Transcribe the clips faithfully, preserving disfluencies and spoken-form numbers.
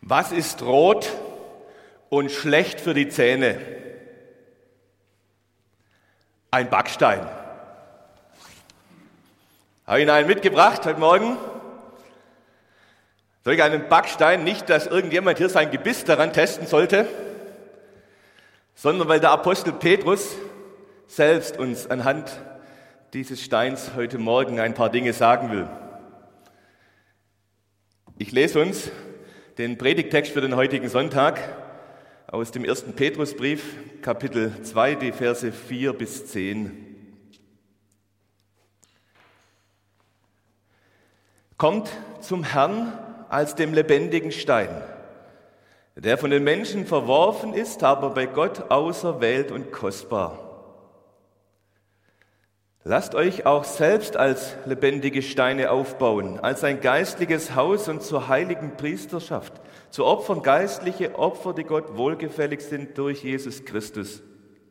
Was ist rot und schlecht für die Zähne? Ein Backstein. Habe ich Ihnen einen mitgebracht heute Morgen? Solch einen Backstein, nicht, dass irgendjemand hier sein Gebiss daran testen sollte, sondern weil der Apostel Petrus selbst uns anhand dieses Steins heute Morgen ein paar Dinge sagen will. Ich lese uns den Predigttext für den heutigen Sonntag aus dem ersten Petrusbrief, Kapitel zwei, die Verse vier bis zehn. Kommt zum Herrn als dem lebendigen Stein, der von den Menschen verworfen ist, aber bei Gott auserwählt und kostbar. Lasst euch auch selbst als lebendige Steine aufbauen, als ein geistliches Haus und zur heiligen Priesterschaft, zu Opfern geistliche Opfer, die Gott wohlgefällig sind durch Jesus Christus.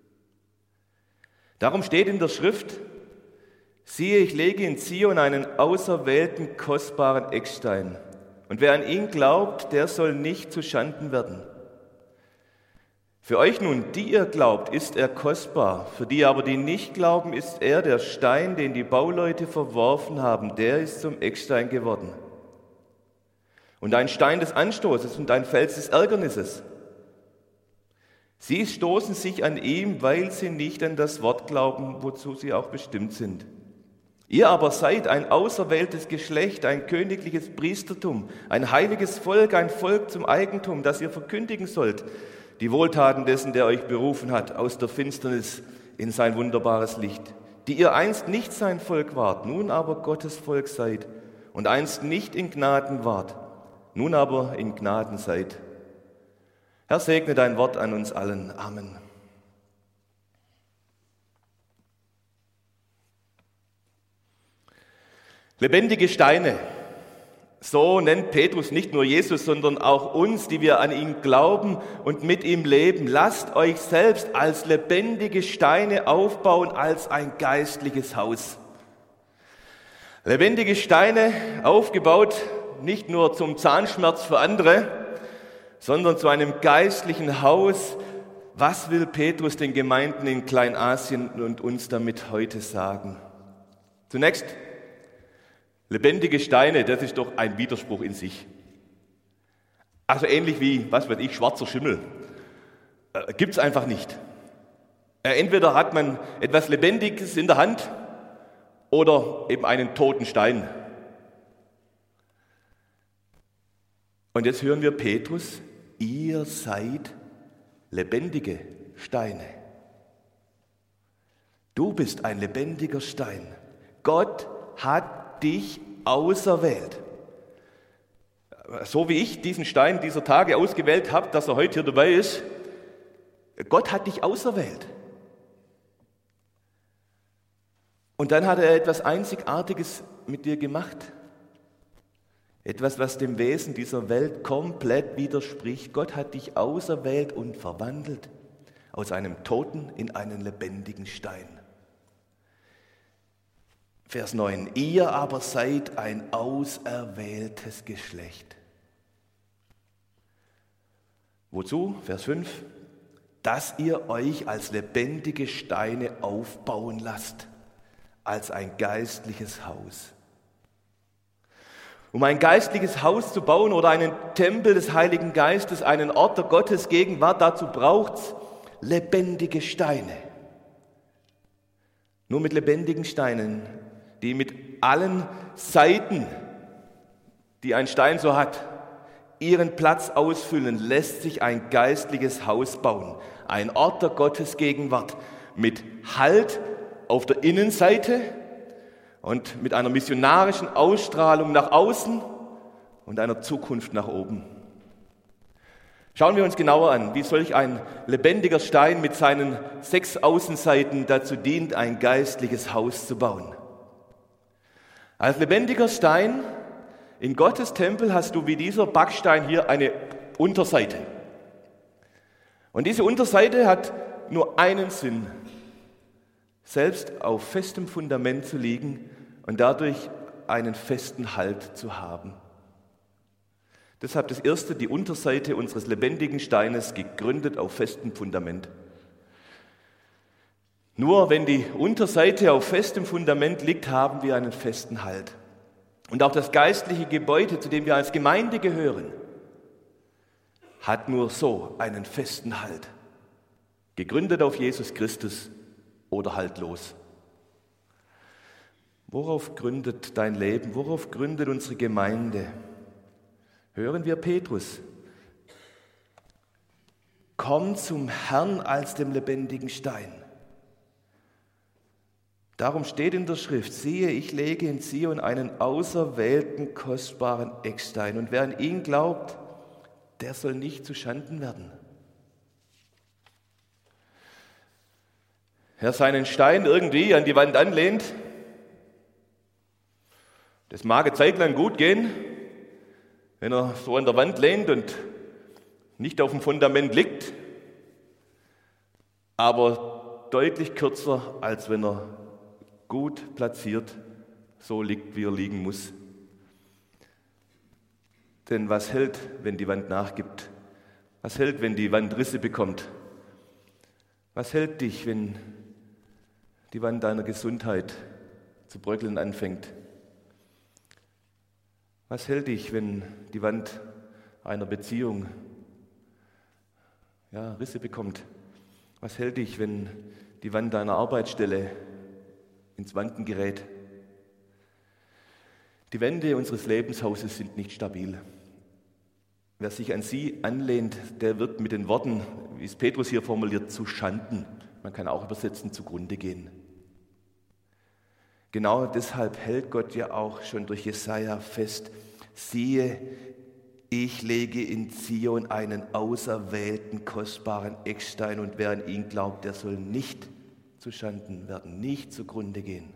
Darum steht in der Schrift: Siehe, ich lege in Zion einen auserwählten, kostbaren Eckstein, und wer an ihn glaubt, der soll nicht zu Schanden werden. Für euch nun, die ihr glaubt, ist er kostbar. Für die aber, die nicht glauben, ist er der Stein, den die Bauleute verworfen haben. Der ist zum Eckstein geworden. Und ein Stein des Anstoßes und ein Fels des Ärgernisses. Sie stoßen sich an ihm, weil sie nicht an das Wort glauben, wozu sie auch bestimmt sind. Ihr aber seid ein auserwähltes Geschlecht, ein königliches Priestertum, ein heiliges Volk, ein Volk zum Eigentum, das ihr verkündigen sollt, die Wohltaten dessen, der euch berufen hat, aus der Finsternis in sein wunderbares Licht, die ihr einst nicht sein Volk wart, nun aber Gottes Volk seid, und einst nicht in Gnaden wart, nun aber in Gnaden seid. Herr, segne dein Wort an uns allen. Amen. Lebendige Steine. So nennt Petrus nicht nur Jesus, sondern auch uns, die wir an ihn glauben und mit ihm leben. Lasst euch selbst als lebendige Steine aufbauen, als ein geistliches Haus. Lebendige Steine, aufgebaut nicht nur zum Zahnschmerz für andere, sondern zu einem geistlichen Haus. Was will Petrus den Gemeinden in Kleinasien und uns damit heute sagen? Zunächst: Lebendige Steine, das ist doch ein Widerspruch in sich. Also ähnlich wie, was weiß ich, schwarzer Schimmel. Äh, Gibt es einfach nicht. Äh, entweder hat man etwas Lebendiges in der Hand oder eben einen toten Stein. Und jetzt hören wir Petrus: Ihr seid lebendige Steine. Du bist ein lebendiger Stein. Gott hat dich auserwählt. So wie ich diesen Stein dieser Tage ausgewählt habe, dass er heute hier dabei ist, Gott hat dich auserwählt. Und dann hat er etwas Einzigartiges mit dir gemacht. Etwas, was dem Wesen dieser Welt komplett widerspricht. Gott hat dich auserwählt und verwandelt aus einem Toten in einen lebendigen Stein. Vers neun. Ihr aber seid ein auserwähltes Geschlecht. Wozu? Vers fünf. Dass ihr euch als lebendige Steine aufbauen lasst, als ein geistliches Haus. Um ein geistliches Haus zu bauen oder einen Tempel des Heiligen Geistes, einen Ort der Gottesgegenwart, dazu braucht es lebendige Steine. Nur mit lebendigen Steinen, die mit allen Seiten, die ein Stein so hat, ihren Platz ausfüllen, lässt sich ein geistliches Haus bauen. Ein Ort der Gottesgegenwart mit Halt auf der Innenseite und mit einer missionarischen Ausstrahlung nach außen und einer Zukunft nach oben. Schauen wir uns genauer an, wie solch ein lebendiger Stein mit seinen sechs Außenseiten dazu dient, ein geistliches Haus zu bauen. Als lebendiger Stein in Gottes Tempel hast du wie dieser Backstein hier eine Unterseite. Und diese Unterseite hat nur einen Sinn: selbst auf festem Fundament zu liegen und dadurch einen festen Halt zu haben. Deshalb das Erste, die Unterseite unseres lebendigen Steines, gegründet auf festem Fundament. Nur wenn die Unterseite auf festem Fundament liegt, haben wir einen festen Halt. Und auch das geistliche Gebäude, zu dem wir als Gemeinde gehören, hat nur so einen festen Halt. Gegründet auf Jesus Christus oder haltlos. Worauf gründet dein Leben? Worauf gründet unsere Gemeinde? Hören wir Petrus. Komm zum Herrn als dem lebendigen Stein. Darum steht in der Schrift, siehe, ich lege in Zion einen auserwählten, kostbaren Eckstein. Und wer an ihn glaubt, der soll nicht zu Schanden werden. Wer seinen Stein irgendwie an die Wand anlehnt, das mag eine Zeit lang gut gehen, wenn er so an der Wand lehnt und nicht auf dem Fundament liegt, aber deutlich kürzer, als wenn er gut platziert so liegt, wie er liegen muss. Denn was hält, wenn die Wand nachgibt? Was hält, wenn die Wand Risse bekommt? Was hält dich, wenn die Wand deiner Gesundheit zu bröckeln anfängt? Was hält dich, wenn die Wand einer Beziehung ja, Risse bekommt? Was hält dich, wenn die Wand deiner Arbeitsstelle ins Wanken gerät? Die Wände unseres Lebenshauses sind nicht stabil. Wer sich an sie anlehnt, der wird mit den Worten, wie es Petrus hier formuliert, zu Schanden, man kann auch übersetzen, zugrunde gehen. Genau deshalb hält Gott ja auch schon durch Jesaja fest, siehe, ich lege in Zion einen auserwählten, kostbaren Eckstein und wer an ihn glaubt, der soll nicht zu Schanden werden, nicht zugrunde gehen.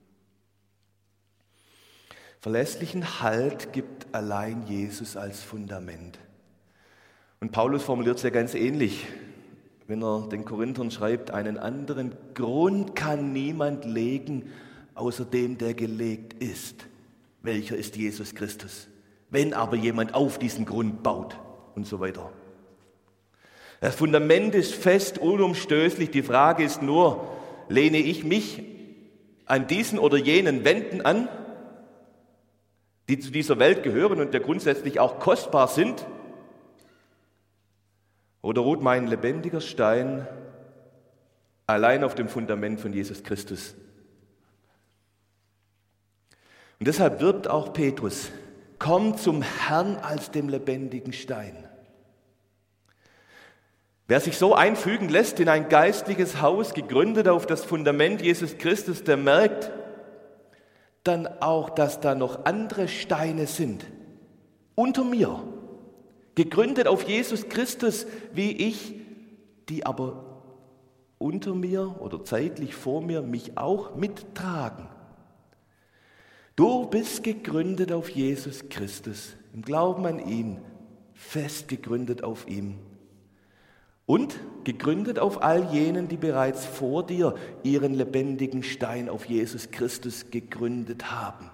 Verlässlichen Halt gibt allein Jesus als Fundament. Und Paulus formuliert es ja ganz ähnlich, wenn er den Korinthern schreibt, einen anderen Grund kann niemand legen, außer dem, der gelegt ist. Welcher ist Jesus Christus? Wenn aber jemand auf diesen Grund baut und so weiter. Das Fundament ist fest, unumstößlich. Die Frage ist nur, lehne ich mich an diesen oder jenen Wänden an, die zu dieser Welt gehören und ja grundsätzlich auch kostbar sind? Oder ruht mein lebendiger Stein allein auf dem Fundament von Jesus Christus? Und deshalb wirbt auch Petrus, komm zum Herrn als dem lebendigen Stein. Wer sich so einfügen lässt in ein geistliches Haus, gegründet auf das Fundament Jesus Christus, der merkt dann auch, dass da noch andere Steine sind, unter mir, gegründet auf Jesus Christus wie ich, die aber unter mir oder zeitlich vor mir mich auch mittragen. Du bist gegründet auf Jesus Christus, im Glauben an ihn, fest gegründet auf ihm. Und gegründet auf all jenen, die bereits vor dir ihren lebendigen Stein auf Jesus Christus gegründet haben.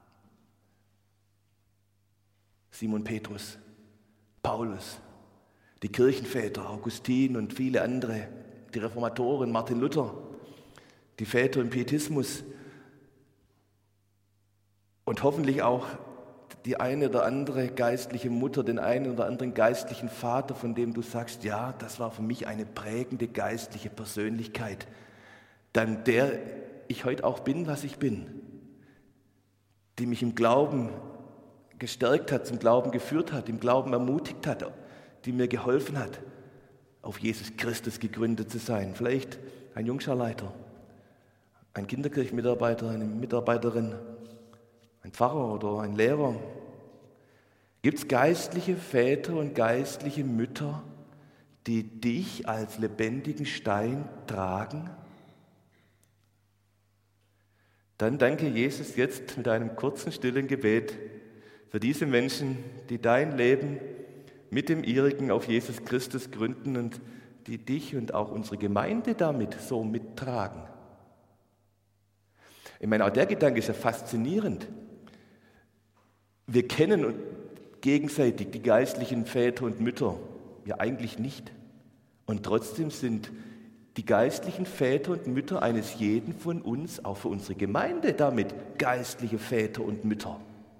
Simon Petrus, Paulus, die Kirchenväter, Augustin und viele andere, die Reformatoren, Martin Luther, die Väter im Pietismus und hoffentlich auch die eine oder andere geistliche Mutter, den einen oder anderen geistlichen Vater, von dem du sagst, ja, das war für mich eine prägende geistliche Persönlichkeit, dann der ich heute auch bin, was ich bin, die mich im Glauben gestärkt hat, zum Glauben geführt hat, im Glauben ermutigt hat, die mir geholfen hat, auf Jesus Christus gegründet zu sein. Vielleicht ein Jungscharleiter, ein Kinderkirchenmitarbeiter, eine Mitarbeiterin, ein Pfarrer oder ein Lehrer. Gibt es geistliche Väter und geistliche Mütter, die dich als lebendigen Stein tragen? Dann danke Jesus jetzt mit einem kurzen, stillen Gebet für diese Menschen, die dein Leben mit dem ihrigen auf Jesus Christus gründen und die dich und auch unsere Gemeinde damit so mittragen. Ich meine, auch der Gedanke ist ja faszinierend. Wir kennen gegenseitig, die geistlichen Väter und Mütter? Ja, eigentlich nicht. Und trotzdem sind die geistlichen Väter und Mütter eines jeden von uns, auch für unsere Gemeinde, damit geistliche Väter und Mütter.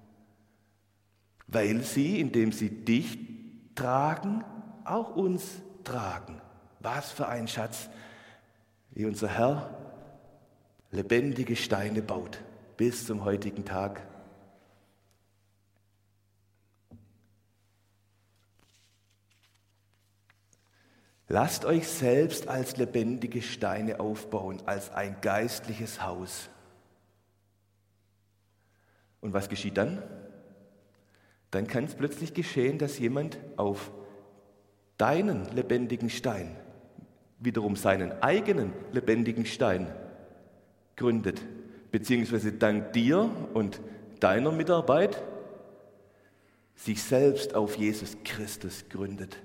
Weil sie, indem sie dich tragen, auch uns tragen. Was für ein Schatz, wie unser Herr lebendige Steine baut, bis zum heutigen Tag. Lasst euch selbst als lebendige Steine aufbauen, als ein geistliches Haus. Und was geschieht dann? Dann kann es plötzlich geschehen, dass jemand auf deinen lebendigen Stein wiederum seinen eigenen lebendigen Stein gründet, beziehungsweise dank dir und deiner Mitarbeit sich selbst auf Jesus Christus gründet.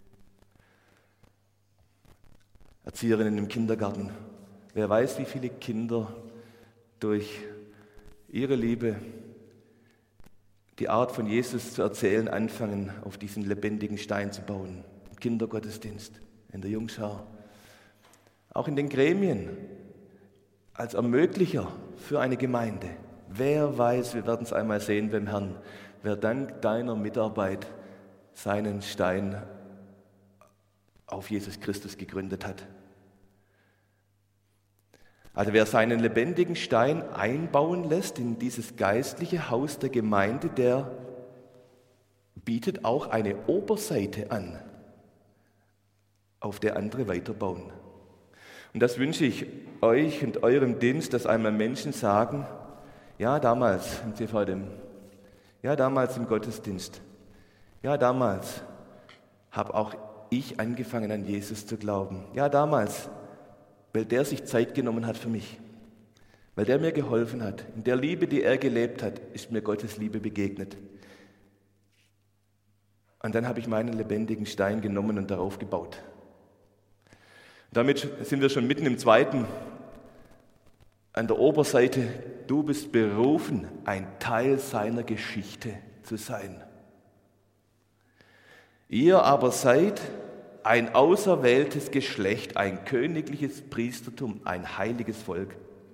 Erzieherinnen im Kindergarten, wer weiß, wie viele Kinder durch ihre Liebe, die Art von Jesus zu erzählen, anfangen, auf diesen lebendigen Stein zu bauen. Im Kindergottesdienst, in der Jungschar, auch in den Gremien, als Ermöglicher für eine Gemeinde. Wer weiß, wir werden es einmal sehen beim Herrn, wer dank deiner Mitarbeit seinen Stein auf Jesus Christus gegründet hat. Also wer seinen lebendigen Stein einbauen lässt in dieses geistliche Haus der Gemeinde, der bietet auch eine Oberseite an, auf der andere weiterbauen. Und das wünsche ich euch und eurem Dienst, dass einmal Menschen sagen, ja, damals im C V D M, ja, damals im Gottesdienst, ja, damals habe auch ich angefangen, an Jesus zu glauben. Ja, damals, weil der sich Zeit genommen hat für mich, weil der mir geholfen hat. In der Liebe, die er gelebt hat, ist mir Gottes Liebe begegnet. Und dann habe ich meinen lebendigen Stein genommen und darauf gebaut. Damit sind wir schon mitten im zweiten, an der Oberseite. Du bist berufen, ein Teil seiner Geschichte zu sein. Ihr aber seid ein auserwähltes Geschlecht, ein königliches Priestertum, ein heiliges Volk.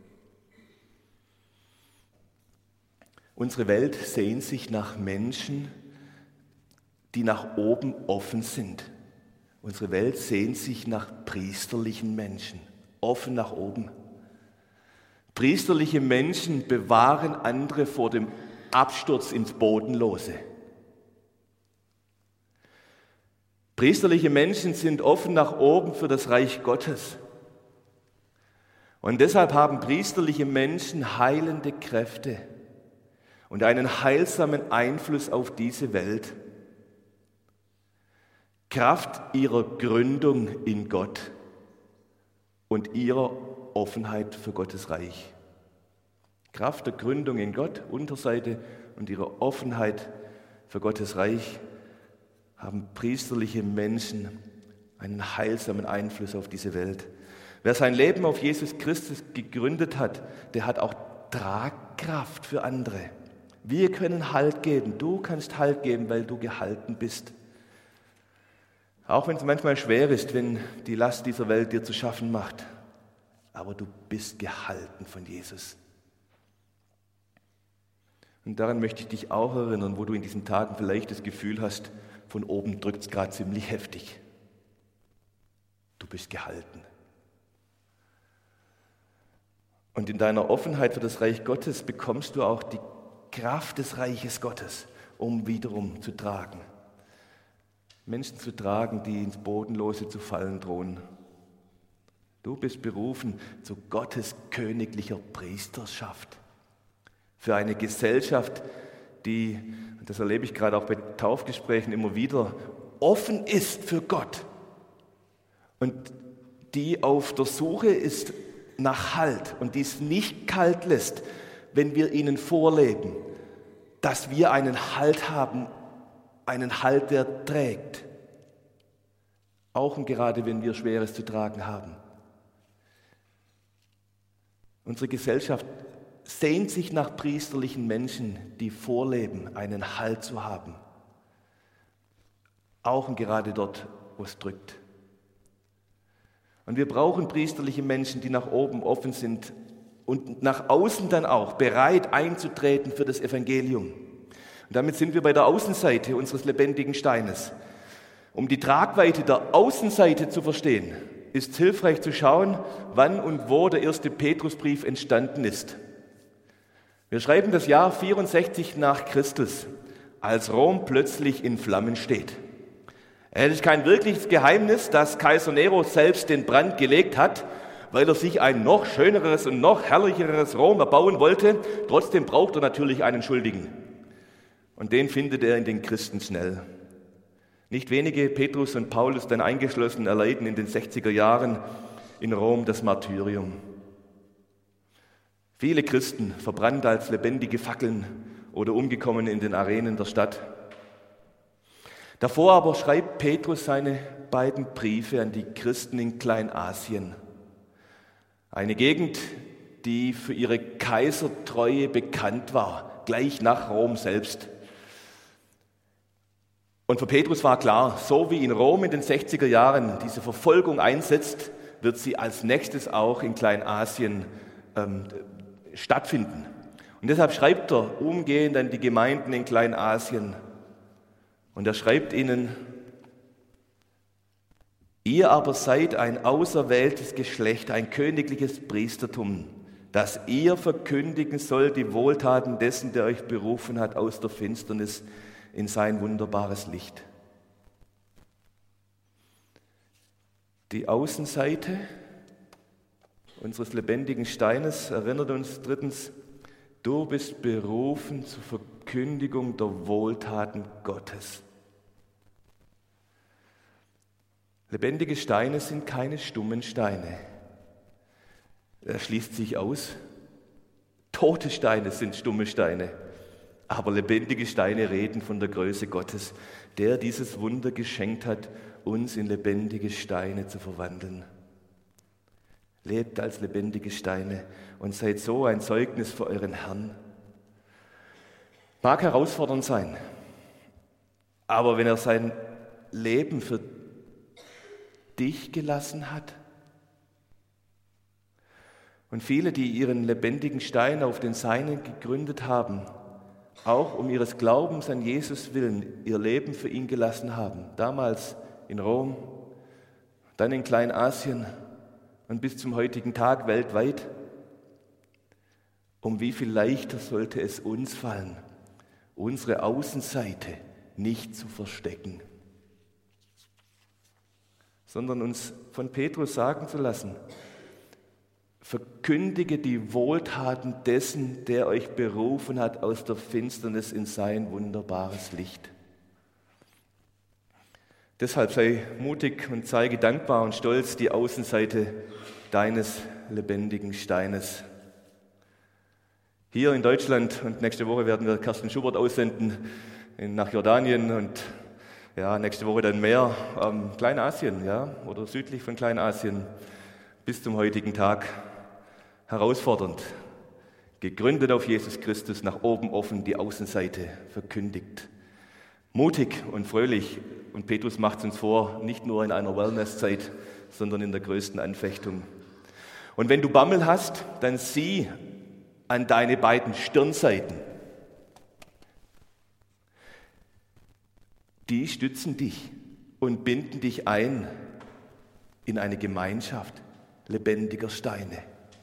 Unsere Welt sehnt sich nach Menschen, die nach oben offen sind. Unsere Welt sehnt sich nach priesterlichen Menschen, offen nach oben. Priesterliche Menschen bewahren andere vor dem Absturz ins Bodenlose. Priesterliche Menschen sind offen nach oben für das Reich Gottes. Und deshalb haben priesterliche Menschen heilende Kräfte und einen heilsamen Einfluss auf diese Welt. Kraft ihrer Gründung in Gott und ihrer Offenheit für Gottes Reich. Kraft der Gründung in Gott, Unterseite, und ihrer Offenheit für Gottes Reich haben priesterliche Menschen einen heilsamen Einfluss auf diese Welt. Wer sein Leben auf Jesus Christus gegründet hat, der hat auch Tragkraft für andere. Wir können Halt geben. Du kannst Halt geben, weil du gehalten bist. Auch wenn es manchmal schwer ist, wenn die Last dieser Welt dir zu schaffen macht. Aber du bist gehalten von Jesus. Und daran möchte ich dich auch erinnern, wo du in diesen Tagen vielleicht das Gefühl hast, von oben drückt es gerade ziemlich heftig. Du bist gehalten. Und in deiner Offenheit für das Reich Gottes bekommst du auch die Kraft des Reiches Gottes, um wiederum zu tragen. Menschen zu tragen, die ins Bodenlose zu fallen drohen. Du bist berufen zu Gottes königlicher Priesterschaft. Für eine Gesellschaft, die, und das erlebe ich gerade auch bei Taufgesprächen immer wieder, offen ist für Gott und die auf der Suche ist nach Halt und dies nicht kalt lässt, wenn wir ihnen vorleben, dass wir einen Halt haben, einen Halt, der trägt. Auch und gerade, wenn wir Schweres zu tragen haben. Unsere Gesellschaft sehnt sich nach priesterlichen Menschen, die vorleben, einen Halt zu haben, auch und gerade dort, wo es drückt. Und wir brauchen priesterliche Menschen, die nach oben offen sind und nach außen dann auch bereit einzutreten für das Evangelium. Und damit sind wir bei der Außenseite unseres lebendigen Steines. Um die Tragweite der Außenseite zu verstehen, ist es hilfreich zu schauen, wann und wo der erste Petrusbrief entstanden ist. Wir schreiben das Jahr vierundsechzig nach Christus, als Rom plötzlich in Flammen steht. Es ist kein wirkliches Geheimnis, dass Kaiser Nero selbst den Brand gelegt hat, weil er sich ein noch schöneres und noch herrlicheres Rom erbauen wollte. Trotzdem braucht er natürlich einen Schuldigen. Und den findet er in den Christen schnell. Nicht wenige, Petrus und Paulus dann eingeschlossen, erleiden in den sechziger Jahren in Rom das Martyrium. Viele Christen verbrannt als lebendige Fackeln oder umgekommen in den Arenen der Stadt. Davor aber schreibt Petrus seine beiden Briefe an die Christen in Kleinasien. Eine Gegend, die für ihre Kaisertreue bekannt war, gleich nach Rom selbst. Und für Petrus war klar, so wie in Rom in den sechziger Jahren diese Verfolgung einsetzt, wird sie als nächstes auch in Kleinasien ähm, stattfinden. Und deshalb schreibt er umgehend an die Gemeinden in Kleinasien. Und er schreibt ihnen: Ihr aber seid ein auserwähltes Geschlecht, ein königliches Priestertum, dass ihr verkündigen sollt die Wohltaten dessen, der euch berufen hat aus der Finsternis in sein wunderbares Licht. Die Außenseite unseres lebendigen Steines erinnert uns drittens: Du bist berufen zur Verkündigung der Wohltaten Gottes. Lebendige Steine sind keine stummen Steine. Er schließt sich aus. Tote Steine sind stumme Steine. Aber lebendige Steine reden von der Größe Gottes, der dieses Wunder geschenkt hat, uns in lebendige Steine zu verwandeln. Lebt als lebendige Steine und seid so ein Zeugnis für euren Herrn. Mag herausfordernd sein, aber wenn er sein Leben für dich gelassen hat und viele, die ihren lebendigen Stein auf den Seinen gegründet haben, auch um ihres Glaubens an Jesus willen ihr Leben für ihn gelassen haben, damals in Rom, dann in Kleinasien und bis zum heutigen Tag weltweit, um wie viel leichter sollte es uns fallen, unsere Außenseite nicht zu verstecken, sondern uns von Petrus sagen zu lassen: Verkündige die Wohltaten dessen, der euch berufen hat aus der Finsternis in sein wunderbares Licht. Deshalb sei mutig und zeige dankbar und stolz die Außenseite deines lebendigen Steines. Hier in Deutschland, und nächste Woche werden wir Kerstin Schubert aussenden nach Jordanien und ja, nächste Woche dann mehr, ähm, Kleinasien, ja, oder südlich von Kleinasien bis zum heutigen Tag. Herausfordernd, gegründet auf Jesus Christus, nach oben offen, die Außenseite verkündigt. Mutig und fröhlich, und Petrus macht es uns vor, nicht nur in einer Wellnesszeit, sondern in der größten Anfechtung. Und wenn du Bammel hast, dann sieh an deine beiden Stirnseiten. Die stützen dich und binden dich ein in eine Gemeinschaft lebendiger Steine.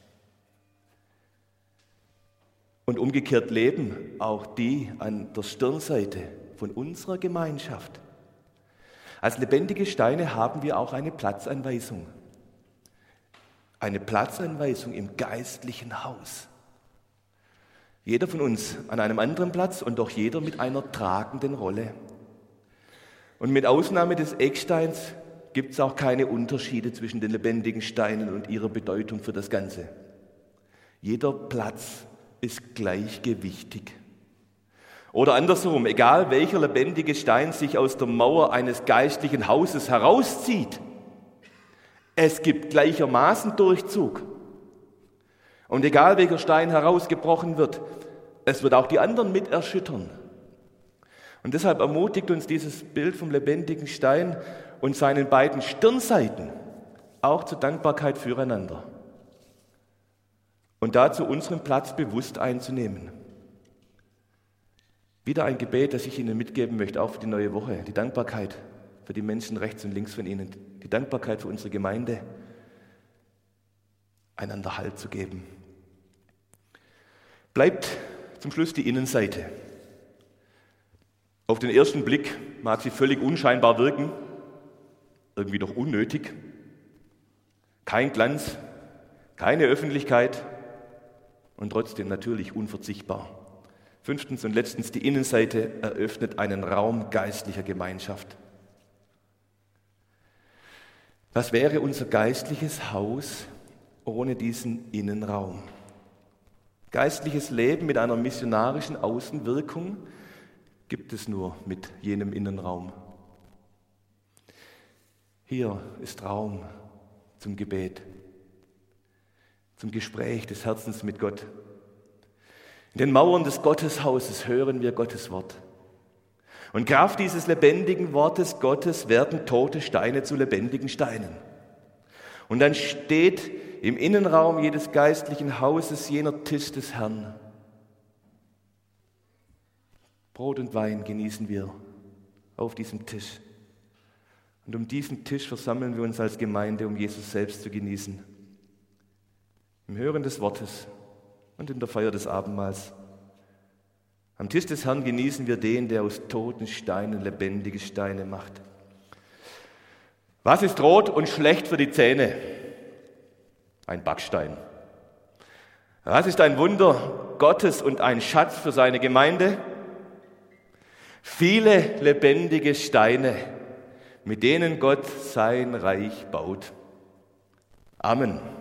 Und umgekehrt leben auch die an der Stirnseite von unserer Gemeinschaft. Als lebendige Steine haben wir auch eine Platzanweisung. Eine Platzanweisung im geistlichen Haus. Jeder von uns an einem anderen Platz und doch jeder mit einer tragenden Rolle. Und mit Ausnahme des Ecksteins gibt es auch keine Unterschiede zwischen den lebendigen Steinen und ihrer Bedeutung für das Ganze. Jeder Platz ist gleichgewichtig. Oder andersherum, egal welcher lebendige Stein sich aus der Mauer eines geistlichen Hauses herauszieht, es gibt gleichermaßen Durchzug. Und egal welcher Stein herausgebrochen wird, es wird auch die anderen mit erschüttern. Und deshalb ermutigt uns dieses Bild vom lebendigen Stein und seinen beiden Stirnseiten auch zur Dankbarkeit füreinander. Und dazu unseren Platz bewusst einzunehmen. Wieder ein Gebet, das ich Ihnen mitgeben möchte, auch für die neue Woche. Die Dankbarkeit für die Menschen rechts und links von Ihnen. Die Dankbarkeit für unsere Gemeinde. Einander Halt zu geben. Bleibt zum Schluss die Innenseite. Auf den ersten Blick mag sie völlig unscheinbar wirken, irgendwie doch unnötig. Kein Glanz, keine Öffentlichkeit und trotzdem natürlich unverzichtbar. Fünftens und letztens, die Innenseite eröffnet einen Raum geistlicher Gemeinschaft. Was wäre unser geistliches Haus ohne diesen Innenraum? Geistliches Leben mit einer missionarischen Außenwirkung gibt es nur mit jenem Innenraum. Hier ist Raum zum Gebet, zum Gespräch des Herzens mit Gott. In den Mauern des Gotteshauses hören wir Gottes Wort. Und Kraft dieses lebendigen Wortes Gottes werden tote Steine zu lebendigen Steinen. Und dann steht im Innenraum jedes geistlichen Hauses jener Tisch des Herrn. Brot und Wein genießen wir auf diesem Tisch. Und um diesen Tisch versammeln wir uns als Gemeinde, um Jesus selbst zu genießen. Im Hören des Wortes und in der Feier des Abendmahls. Am Tisch des Herrn genießen wir den, der aus toten Steinen lebendige Steine macht. Was ist rot und schlecht für die Zähne? Ein Backstein. Was ist ein Wunder Gottes und ein Schatz für seine Gemeinde? Viele lebendige Steine, mit denen Gott sein Reich baut. Amen.